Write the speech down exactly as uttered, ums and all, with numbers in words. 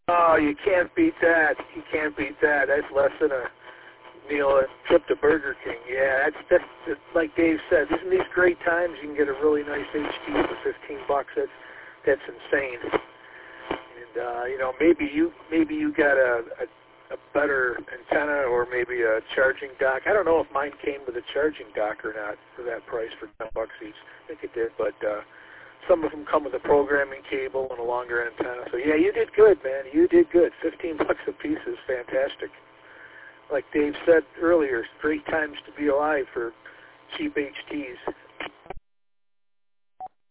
Oh, you can't beat that. You can't beat that. That's less than a meal, a trip to Burger King. Yeah, that's, that's, that's like Dave said. Isn't these great times? You can get a really nice H D for fifteen bucks. That's that's insane. And uh, you know, maybe you maybe you got a, a a better antenna or maybe a charging dock. I don't know if mine came with a charging dock or not for that price for ten bucks each. I think it did, but. Uh, Some of them come with a programming cable and a longer antenna. So, yeah, you did good, man. You did good. fifteen bucks a piece is fantastic. Like Dave said earlier, great times to be alive for cheap H Ts.